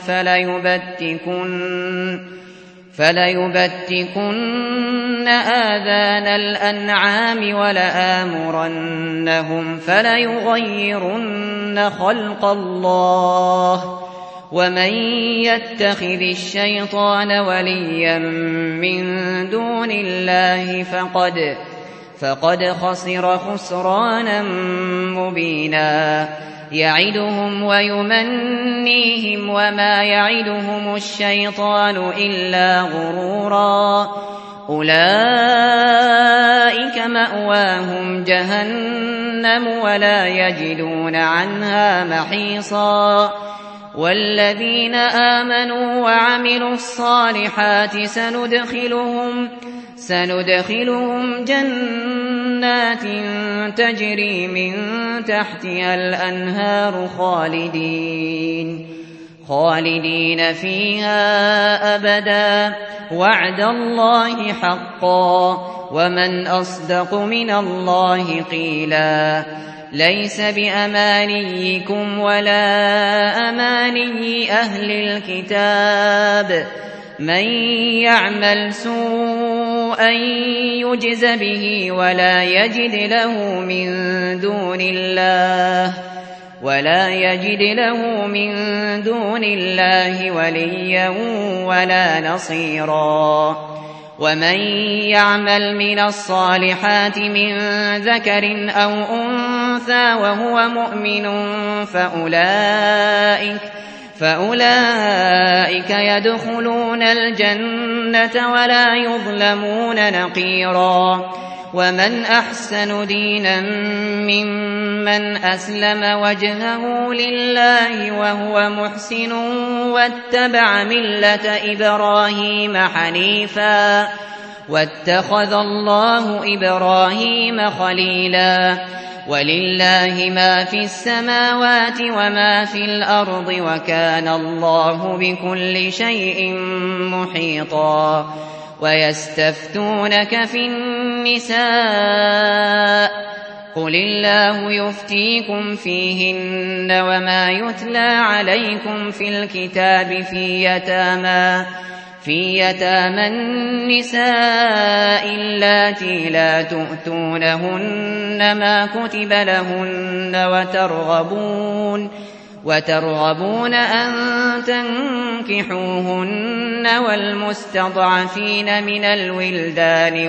فليبتكن آذان الأنعام ولآمرنهم فليغيرن خلق الله ومن يتخذ الشيطان وليا من دون الله فقد خسر خسرانا مبينا يعدهم ويمنيهم وما يعدهم الشيطان إلا غرورا أولئك مأواهم جهنم ولا يجدون عنها محيصا والذين آمنوا وعملوا الصالحات سندخلهم جنات تجري من تحتها الأنهار خالدين فيها أبدا وعد الله حقا ومن أصدق من الله قيلا ليس بأمانيكم ولا أماني أهل الكتاب من يعمل سوءا يجز به ولا يجد له من دون الله وليا ولا نصيرا ومن يعمل من الصالحات من ذكر أو أنثى وهو مؤمن فأولئك يدخلون الجنة ولا يظلمون نقيرا ومن أحسن دينا ممن أسلم وجهه لله وهو محسن واتبع ملة إبراهيم حنيفا واتخذ الله إبراهيم خليلا ولله ما في السماوات وما في الأرض وكان الله بكل شيء محيطا ويستفتونك في النساء قل الله يفتيكم فيهن وما يتلى عليكم في الكتاب في يتامى النساء اللاتي لا تؤتونهن ما كتب لهن وترغبون أن تنكحوهن والمستضعفين من الولدان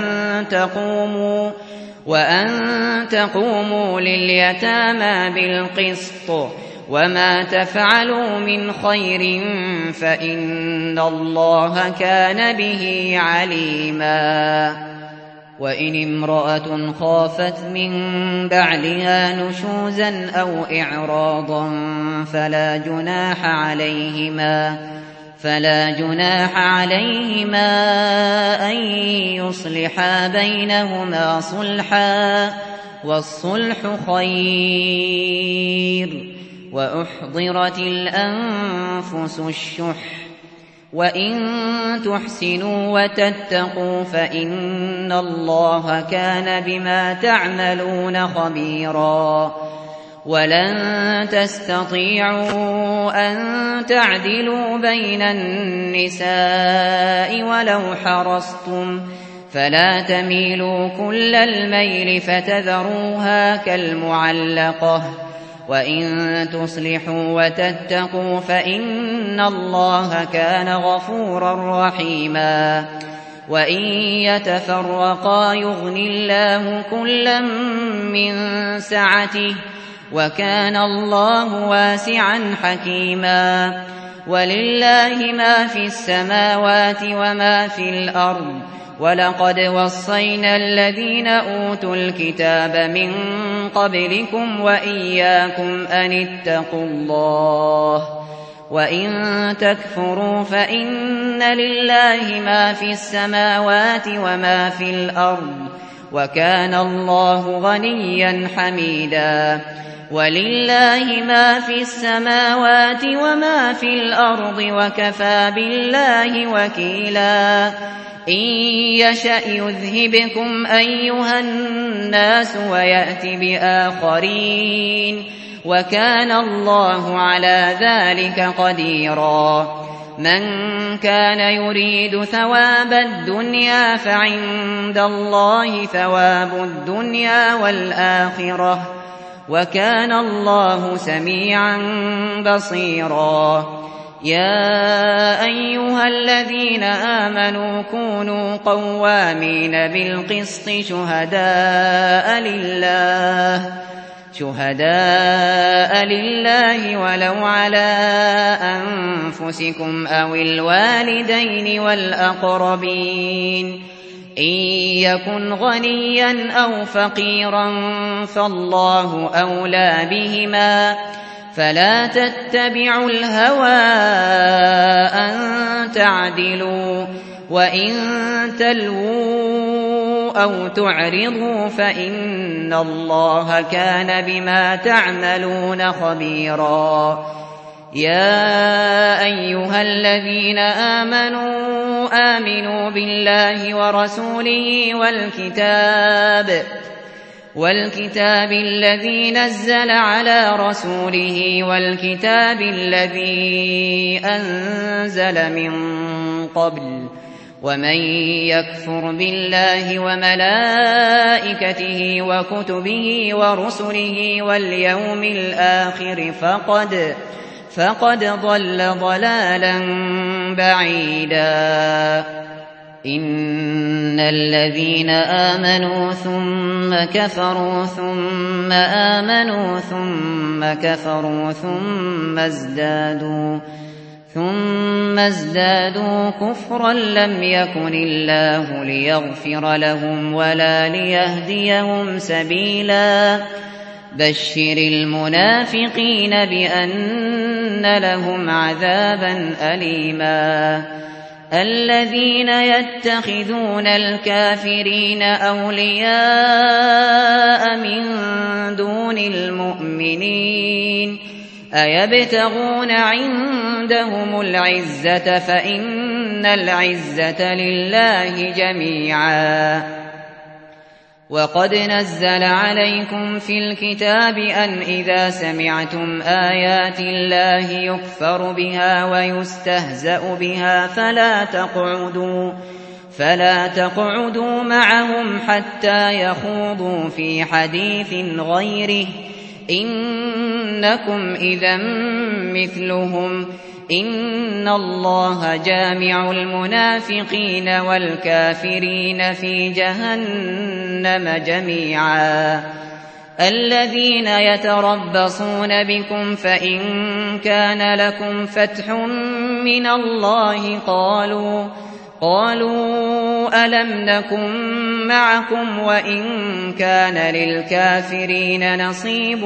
وأن تقوموا لليتامى بالقسط وما تفعلوا من خير فإن الله كان به عليما وإن امرأة خافت من بعلها نشوزا أو إعراضا فلا جناح عليهما أن يصلحا بينهما صلحا والصلح خير وأحضرت الأنفس الشح وإن تحسنوا وتتقوا فإن الله كان بما تعملون خبيرا ولن تستطيعوا أن تعدلوا بين النساء ولو حرصتم فلا تميلوا كل الميل فتذروها كالمعلقة وإن تصلحوا وتتقوا فإن الله كان غفورا رحيما وإن يتفرقا يغن الله كلا من سعته وكان الله واسعا حكيما ولله ما في السماوات وما في الأرض ولقد وصينا الذين أوتوا الكتاب من قبلكم وإياكم أن اتقوا الله وإن تكفروا فإن لله ما في السماوات وما في الأرض وكان الله غنيا حميدا ولله ما في السماوات وما في الأرض وكفى بالله وكيلا إن يشأ يذهبكم أيها الناس ويأت بآخرين وكان الله على ذلك قديرا من كان يريد ثواب الدنيا فعند الله ثواب الدنيا والآخرة وكان الله سميعا بصيرا يا أيها الذين آمنوا كونوا قوامين بالقسط شهداء لله ولو على أنفسكم أو الوالدين والأقربين إن يكن غنيا أو فقيرا فالله أولى بهما فلا تتبعوا الهوى أن تعدلوا وإن تلووا أو تعرضوا فإن الله كان بما تعملون خبيرا يا أيها الذين آمنوا بالله ورسوله والكتاب الذي نزل على رسوله والكتاب الذي أنزل من قبل ومن يكفر بالله وملائكته وكتبه ورسله واليوم الآخر فقد ضل ضلالا بعيدا إن الذين آمنوا ثم كفروا ثم آمنوا ثم كفروا ثم ازدادوا كفرا لم يكن الله ليغفر لهم ولا ليهديهم سبيلا بشر المنافقين بأن لهم عذابا أليما الذين يتخذون الكافرين أولياء من دون المؤمنين أيبتغون عندهم العزة فإن العزة لله جميعا وقد نزل عليكم في الكتاب أن إذا سمعتم آيات الله يكفر بها ويستهزأ بها فلا تقعدوا معهم حتى يخوضوا في حديث غيره إنكم إذا مثلهم إن الله جامع المنافقين والكافرين في جهنم جميعا الذين يتربصون بكم فإن كان لكم فتح من الله قالوا ألم نكن معكم وإن كان للكافرين نصيب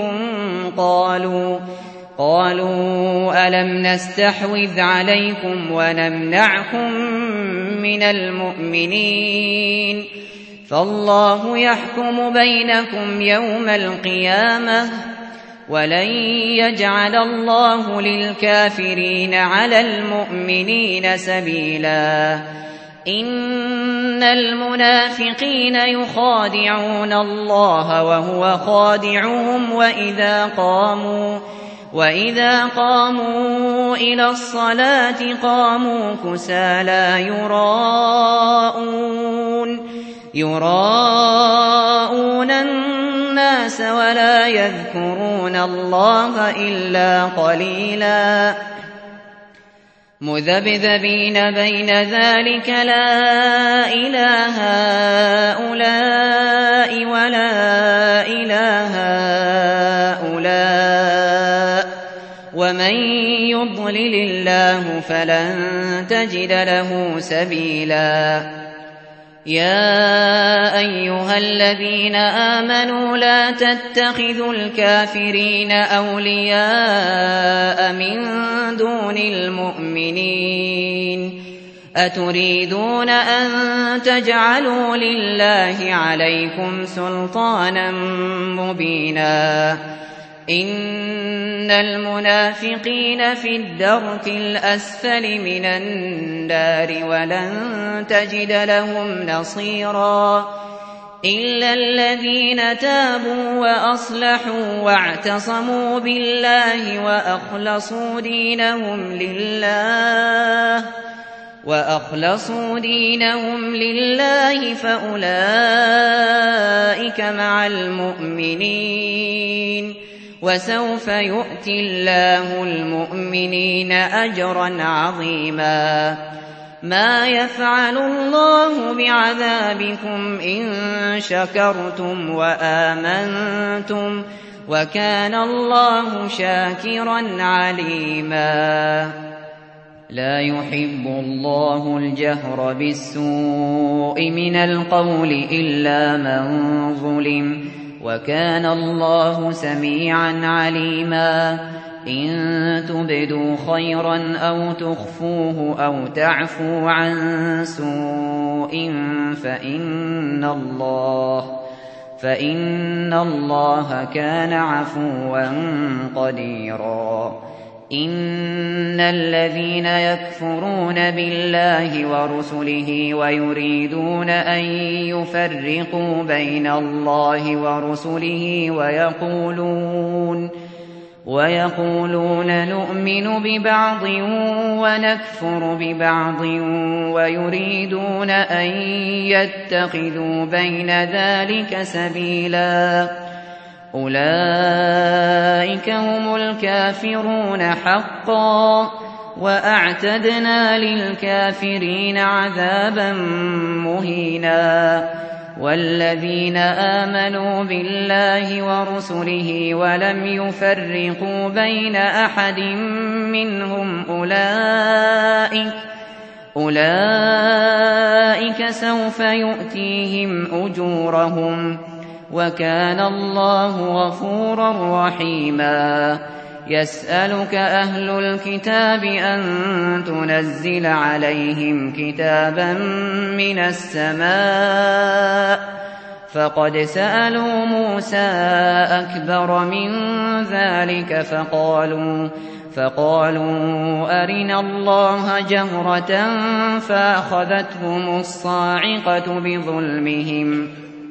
قالوا ألم نستحوذ عليكم ونمنعكم من المؤمنين فالله يحكم بينكم يوم القيامة ولن يجعل الله للكافرين على المؤمنين سبيلا إن المنافقين يخادعون الله وهو خادعهم وإذا قاموا إلى الصلاة قاموا كسالى يراءون الناس ولا يذكرون الله إلا قليلا مذبذبين بين ذلك لا إله هؤلاء ولا إله هؤلاء ومن يضلل الله فلن تجد له سبيلا يا أيها الذين آمنوا لا تتخذوا الكافرين أولياء من دون المؤمنين أتريدون أن تجعلوا لله عليكم سلطانا مبينا إن المنافقين في الدرك الأسفل من النار ولن تجد لهم نصيرا إلا الذين تابوا وأصلحوا واعتصموا بالله وأخلصوا دينهم لله فأولئك مع المؤمنين وسوف يؤتي الله المؤمنين أجرا عظيما ما يفعل الله بعذابكم إن شكرتم وآمنتم وكان الله شاكرا عليما لا يحب الله الجهر بالسوء من القول إلا من ظلم وكان الله سميعا عليما إن تبدوا خيرا أو تخفوه أو تعفوا عن سوء فإن الله كان عفوا قديرا إن الذين يكفرون بالله ورسله ويريدون أن يفرقوا بين الله ورسله ويقولون نؤمن ببعض ونكفر ببعض ويريدون أن يتخذوا بين ذلك سبيلا أولئك هم الكافرون حقا وأعتدنا للكافرين عذابا مهينا والذين آمنوا بالله ورسله ولم يفرقوا بين أحد منهم أولئك سوف يؤتيهم أجورهم وكان الله غفورا رحيما يسألك أهل الكتاب أن تنزل عليهم كتابا من السماء فقد سألوا موسى أكبر من ذلك فقالوا أرنا الله جهرة فأخذتهم الصاعقة بظلمهم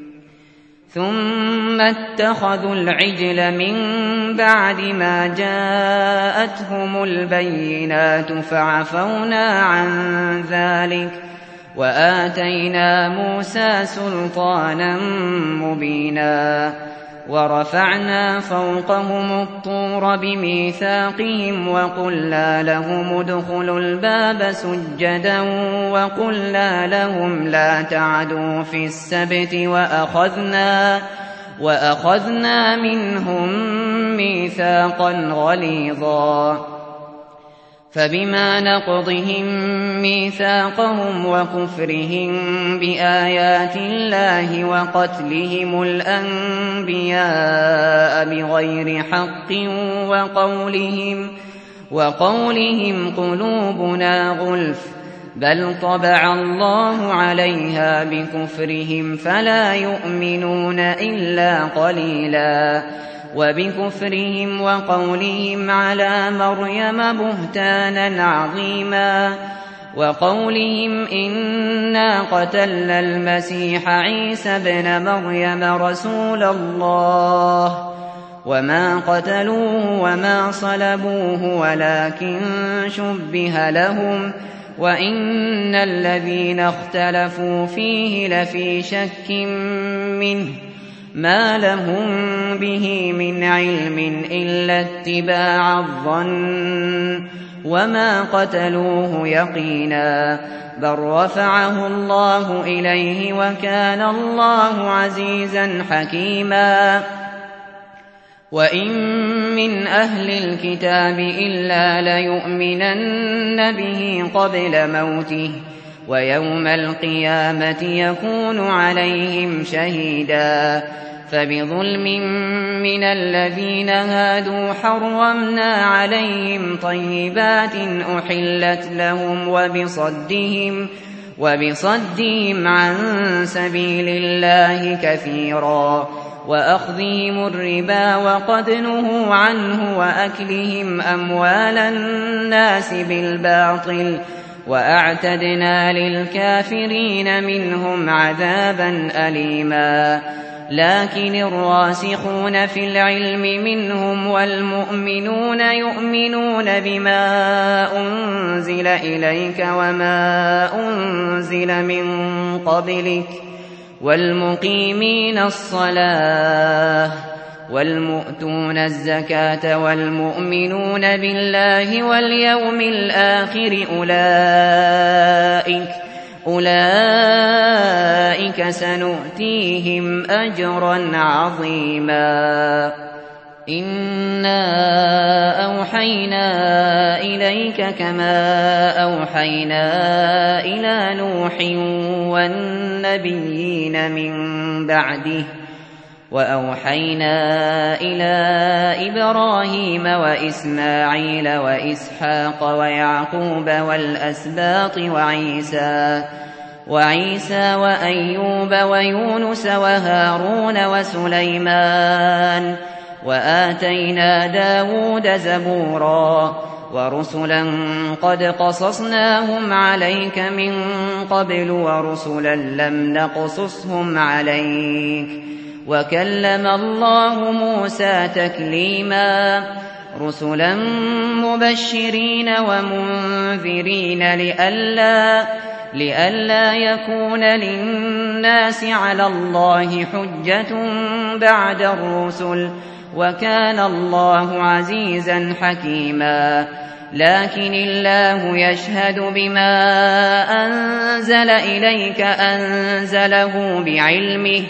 ثم اتخذوا العجل من بعد ما جاءتهم البينات فعفونا عن ذلك وآتينا موسى سلطانا مبينا ورفعنا فوقهم الطور بميثاقهم وقلنا لهم ادخلوا الباب سجدا وقلنا لهم لا تعدوا في السبت وأخذنا منهم ميثاقا غليظا فبما نقضهم ميثاقهم وكفرهم بآيات الله وقتلهم الأنبياء بغير حق وقولهم قلوبنا غلف بل طبع الله عليها بكفرهم فلا يؤمنون إلا قليلا وبكفرهم وقولهم على مريم بهتانا عظيما وقولهم إنا قتلنا المسيح عيسى ابن مريم رسول الله وما قتلوه وما صلبوه ولكن شبه لهم وإن الذين اختلفوا فيه لفي شك منه ما لهم به من علم إلا اتباع الظن وما قتلوه يقينا بل رفعه الله إليه وكان الله عزيزا حكيما وإن من أهل الكتاب إلا ليؤمنن به قبل موته ويوم القيامة يكون عليهم شهيدا فبظلم من الذين هادوا حرمنا عليهم طيبات أحلت لهم وبصدهم عن سبيل الله كثيرا وأخذهم الربا وقد نهوا عنه وأكلهم أموال الناس بالباطل وأعتدنا للكافرين منهم عذابا أليما لكن الراسخون في العلم منهم والمؤمنون يؤمنون بما أنزل إليك وما أنزل من قبلك والمقيمين الصلاة والمؤتون الزكاة والمؤمنون بالله واليوم الآخر أولئك سنؤتيهم أجرا عظيما إنا أوحينا إليك كما أوحينا إلى نوح والنبيين من بعده وأوحينا إلى إبراهيم وإسماعيل وإسحاق ويعقوب والأسباط وعيسى وأيوب ويونس وهارون وسليمان وآتينا داود زبورا ورسلا قد قصصناهم عليك من قبل ورسلا لم نقصصهم عليك وكلم الله موسى تكليما رسلا مبشرين ومنذرين لئلا يكون للناس على الله حجة بعد الرسل وكان الله عزيزا حكيما لكن الله يشهد بما أنزل إليك أنزله بعلمه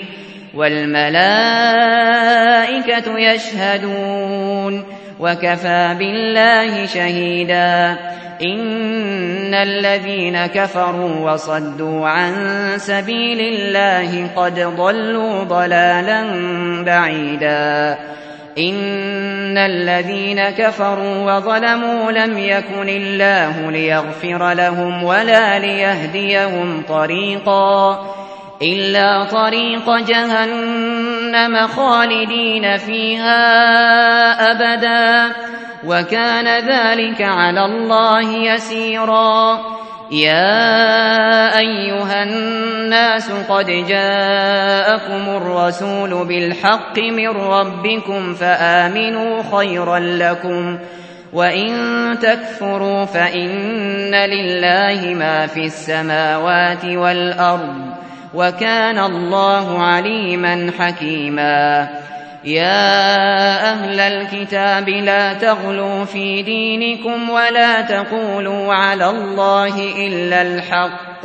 والملائكة يشهدون وكفى بالله شهيدا إن الذين كفروا وصدوا عن سبيل الله قد ضلوا ضلالا بعيدا إن الذين كفروا وظلموا لم يكن الله ليغفر لهم ولا ليهديهم طريقا إلا طريق جهنم خالدين فيها أبدا وكان ذلك على الله يسيرا يا أيها الناس قد جاءكم الرسول بالحق من ربكم فآمنوا خيرا لكم وإن تكفروا فإن لله ما في السماوات والأرض وكان الله عليما حكيما يا أهل الكتاب لا تغلوا في دينكم ولا تقولوا على الله إلا الحق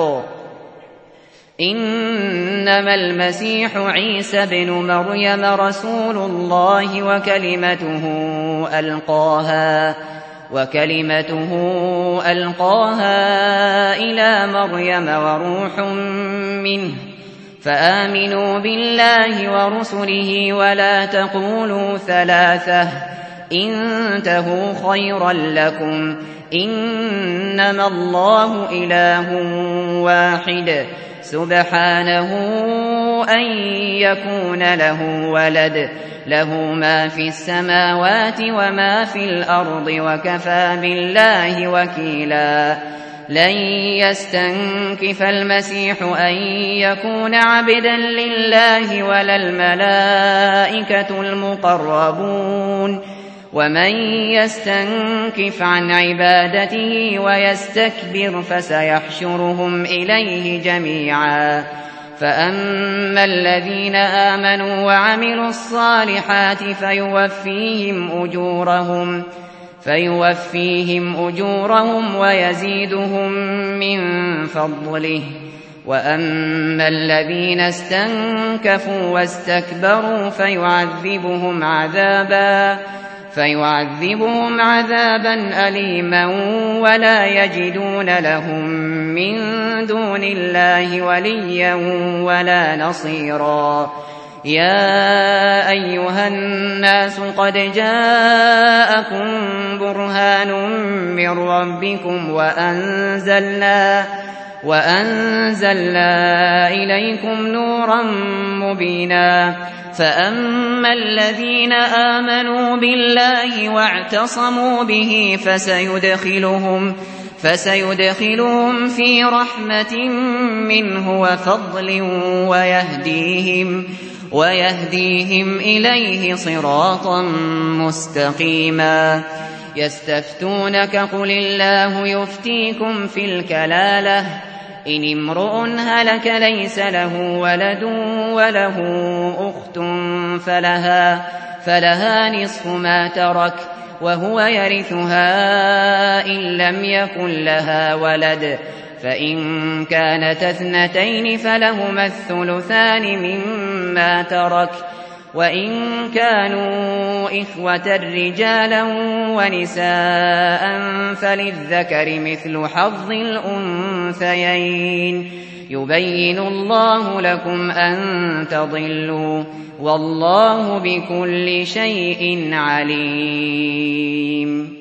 إنما المسيح عيسى بن مريم رسول الله وكلمته ألقاها إلى مريم وروح منه فآمنوا بالله ورسله ولا تقولوا ثلاثة انتهوا خيرا لكم إنما الله إله واحد سبحانه أن يكون له ولد له ما في السماوات وما في الأرض وكفى بالله وكيلا لن يستنكف المسيح أن يكون عبدا لله ولا الملائكة المقربون ومن يستنكف عن عبادته ويستكبر فسيحشرهم إليه جميعا فأما الذين آمنوا وعملوا الصالحات فيوفيهم أجورهم ويزيدهم من فضله وأما الذين استنكفوا واستكبروا فيعذبهم عذابا أليما ولا يجدون لهم من دون الله وليا ولا نصيرا يا أيها الناس قد جاءكم برهان من ربكم وأنزلنا إليكم نورا مبينا فأما الذين آمنوا بالله واعتصموا به فسيدخلهم في رحمة منه وفضل ويهديهم إليه صراطا مستقيما يستفتونك قل الله يفتيكم في الكلالة إن امرؤ هلك ليس له ولد وله أخت فلها نصف ما ترك وهو يرثها إن لم يكن لها ولد فإن كانت اثنتين فلهما الثلثان مما ترك وإن كانوا إخوة رجالا ونساء فللذكر مثل حظ الأنثيين يبين الله لكم أن تضلوا والله بكل شيء عليم